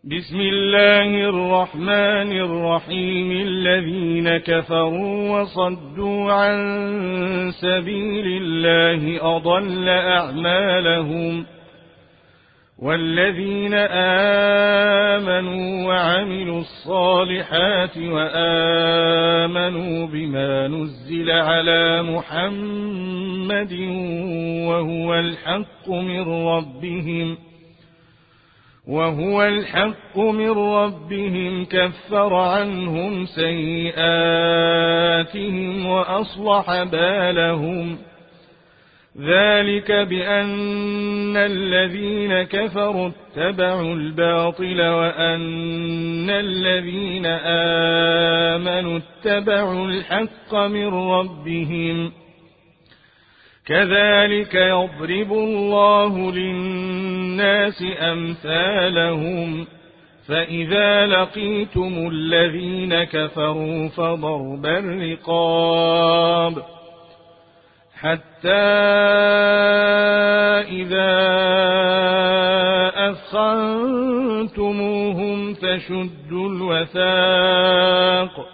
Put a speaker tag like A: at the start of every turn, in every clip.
A: بسم الله الرحمن الرحيم. الذين كفروا وصدوا عن سبيل الله أضل أعمالهم، والذين آمنوا وعملوا الصالحات وآمنوا بما نزل على محمد وهو الحق من ربهم كفر عنهم سيئاتهم وأصلح بالهم. ذلك بأن الذين كفروا اتبعوا الباطل وأن الذين آمنوا اتبعوا الحق من ربهم. كذلك يضرب الله للناس أمثالهم. فإذا لقيتم الذين كفروا فضرب الرقاب حتى إذا أثخنتموهم فشدوا الوثاق،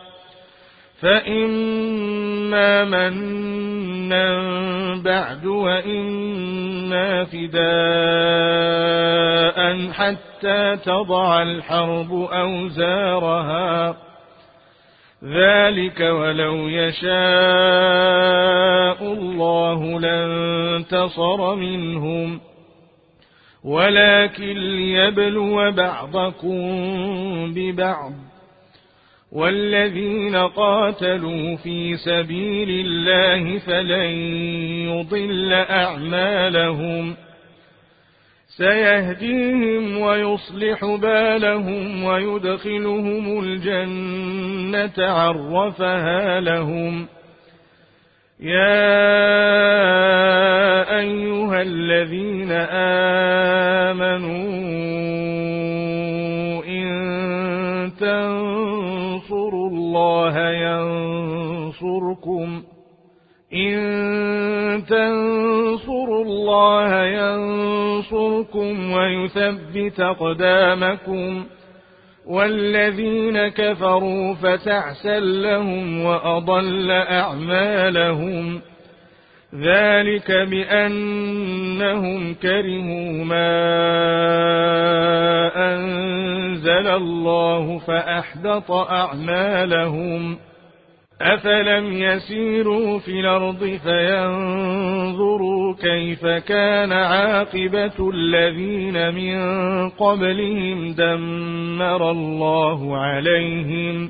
A: فإما منا بعد وإما فداء حتى تضع الحرب أوزارها. ذلك ولو يشاء الله لانتصر منهم، ولكن ليبلو بعضكم ببعض. والذين قاتلوا في سبيل الله فلن يضل أعمالهم، سيهديهم ويصلح بالهم ويدخلهم الجنة عرفها لهم. يا أيها الذين آمنوا إن تنصروا الله ينصركم ويثبت أقدامكم. والذين كفروا فتعسا لهم وأضل أعمالهم. ذلك بأنهم كرهوا ما أنزل الله فأحبط أعمالهم. أفلم يسيروا في الأرض فينظروا كيف كان عاقبة الذين من قبلهم دمر الله عليهم،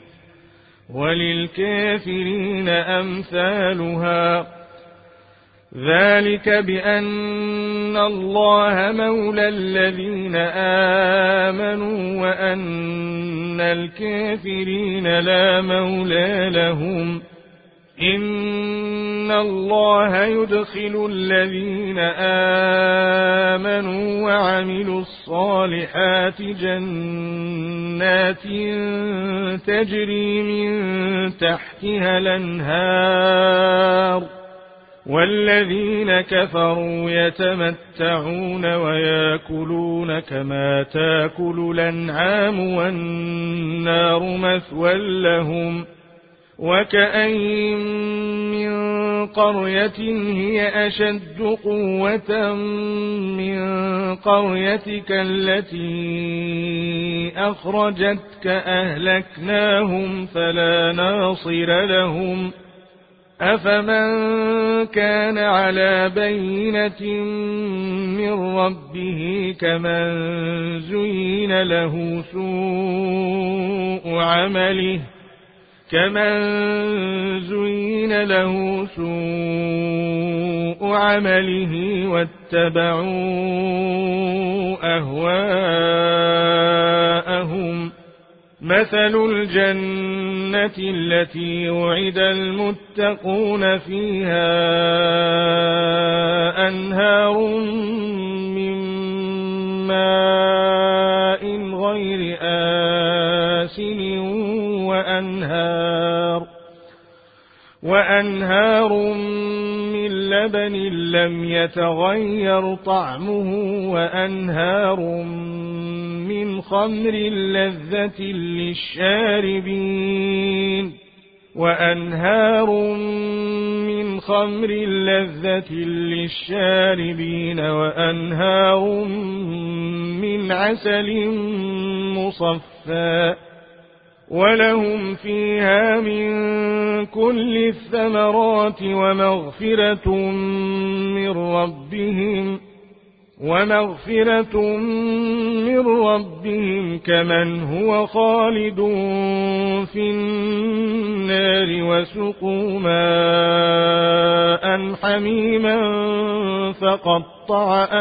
A: وللكافرين أمثالها. ذلك بأن الله مولى الذين آمنوا وأن الكافرين لا مولى لهم. إن الله يدخل الذين آمنوا وعملوا الصالحات جنات تجري من تحتها الأنهار، والذين كفروا يتمتعون ويأكلون كما تأكل الأنعام والنار مثوى لهم. وكأين من قرية هي أشد قوة من قريتك التي أخرجتك أهلكناهم فلا ناصر لهم. أفمن كان على بينة من ربه كمن زين له سوء عمله واتبعوا أهواءهم. مثل الجنة التي وعد المتقون فيها أنهار من ماء غير آسن وأنهار من لبن لم يتغير طعمه وأنهار من خمر لذة للشاربين وأنهار من خمر لذة للشاربين وأنهار من عسل مصفى ولهم فيها من كل الثمرات ومغفرة من ربهم كمن هو خالد في النار وسقوا ماء حميما فقطع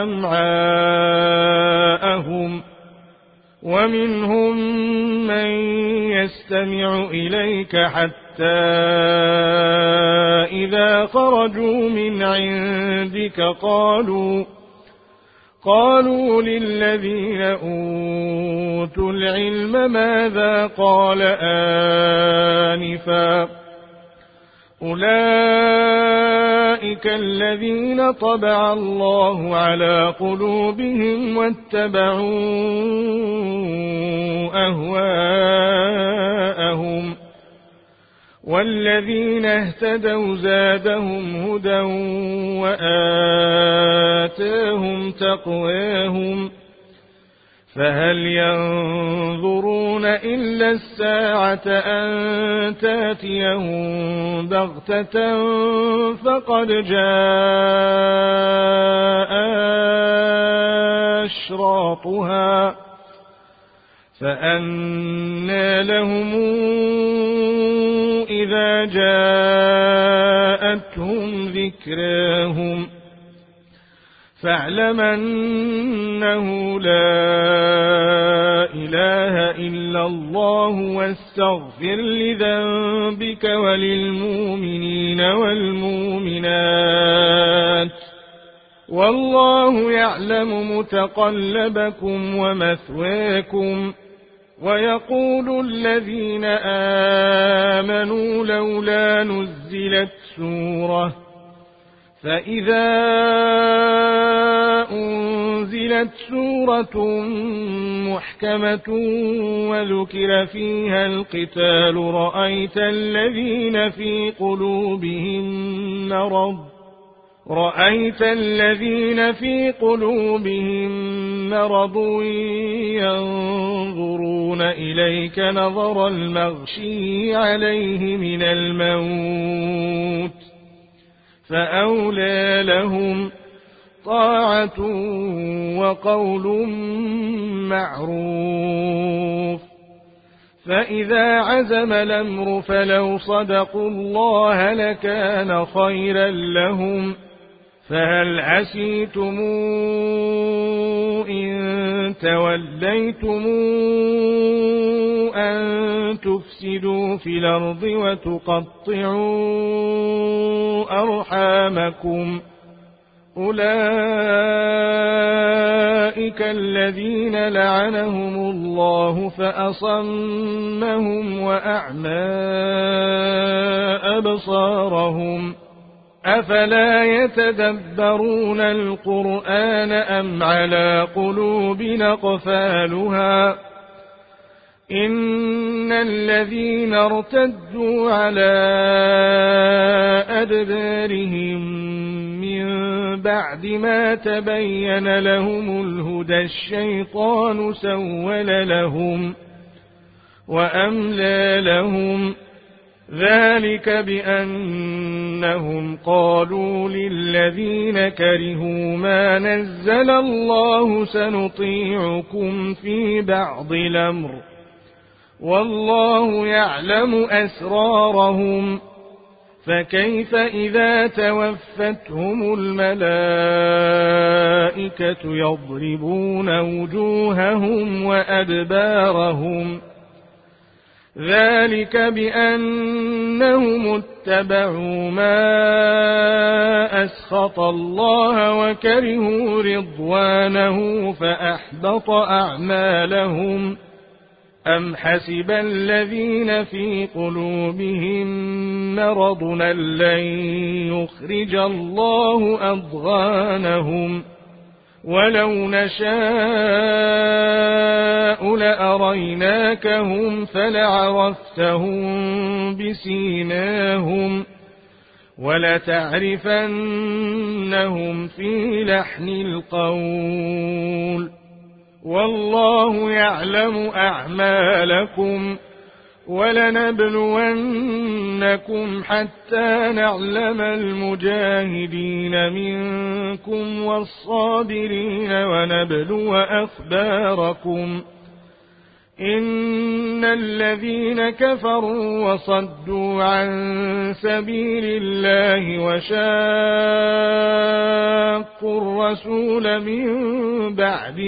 A: أمعاءهم ومنهم من يستمع إليك حتى إذا خرجوا من عندك قالوا للذين أوتوا العلم ماذا قال آنفا أولئك الذين طبع الله على قلوبهم واتبعوا أهواءهم والذين اهتدوا زادهم هدى وآتاهم تقواهم فهل ينظرون إلا الساعة أن تأتيهم بغتة فقد جاء أشراطها فأنى لهم إذا جاءتهم ذكراهم فاعلم أنه لا إله إلا الله واستغفر لذنبك وللمؤمنين والمؤمنات والله يعلم متقلبكم ومثواكم ويقول الذين آمنوا لولا نزلت سورة فإذا أنزلت سورة محكمة وذكر فيها القتال رأيت الذين في قلوبهم مرض ينظرون إليك نظر المغشي عليه من الموت فأولى لهم طاعة وقول معروف فإذا عزم الأمر فلو صدقوا الله لكان خيرا لهم فهل عسيتم إن توليتم أن تفسدوا في الأرض وتقطعوا أرحامكم أولئك الذين لعنهم الله فأصمهم وأعمى أبصارهم أفلا يتدبرون القرآن أم على قلوب أقفالها إن الذين ارتدوا على أدبارهم من بعد ما تبين لهم الهدى الشيطان سول لهم وأملى لهم ذلك بأنهم قالوا للذين كرهوا ما نزل الله سنطيعكم في بعض الأمر والله يعلم أسرارهم فكيف إذا توفتهم الملائكة يضربون وجوههم وأدبارهم ذلك بأنهم اتبعوا ما أسخط الله وكرهوا رضوانه فأحبط أعمالهم أم حسب الذين في قلوبهم مرض لن يخرج الله أضغانهم ولو نشاء لأريناكهم فلعرفتهم بسيماهم ولتعرفنهم في لحن القول والله يعلم أعمالكم ولنبلونكم حتى نعلم المجاهدين منكم والصابرين ونبلو أخباركم إن الذين كفروا وصدوا عن سبيل الله وشاقوا الرسول من بعد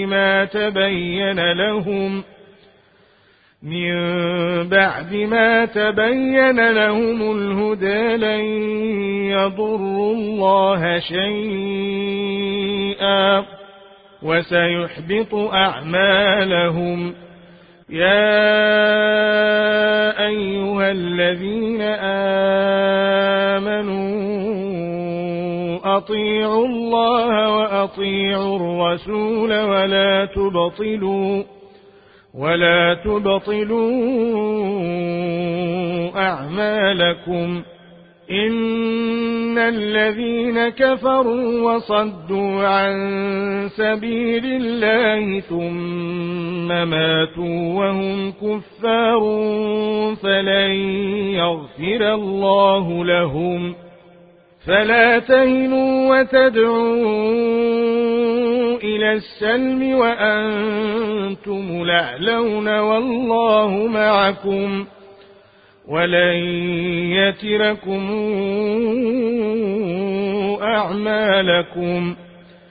A: ما تبين لهم الهدى لن يضروا الله شيئا وسيحبط أعمالهم يا أيها الذين آمنوا أطيعوا الله وأطيعوا الرسول ولا تبطلوا أعمالكم إن الذين كفروا وصدوا عن سبيل الله ثم ماتوا وهم كفار فلن يغفر الله لهم فلا تهنوا وتدعوا إلى السلم وأنتم الأعلون والله معكم ولن يتركم أعمالكم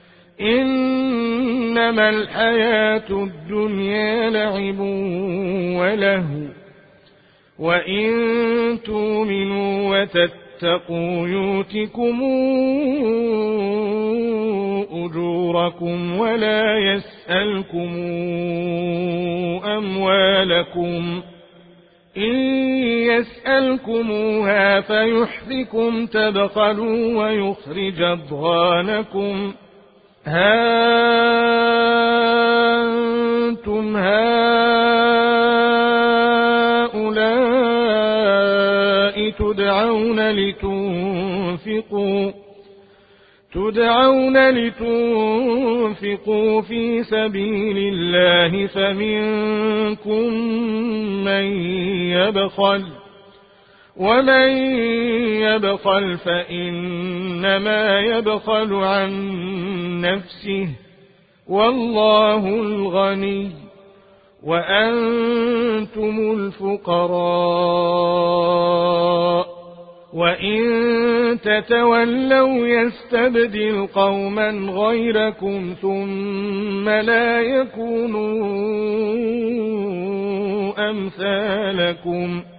A: إنما الحياة الدنيا لعب ولهو وإن تؤمنوا وتتقوا يؤتكم أجوركم ولا يسألكم أموالكم إن يسألكموها فيحفكم تبخلوا ويخرج أضغانكم ها أنتم هؤلاء تدعون لتنفقوا في سبيل الله فمنكم من يبخل ومن يبخل فإنما يبخل عن نفسه والله الغني وأنتم الفقراء وإن تتولوا يستبدل قوما غيركم ثم لا يكونوا أمثالكم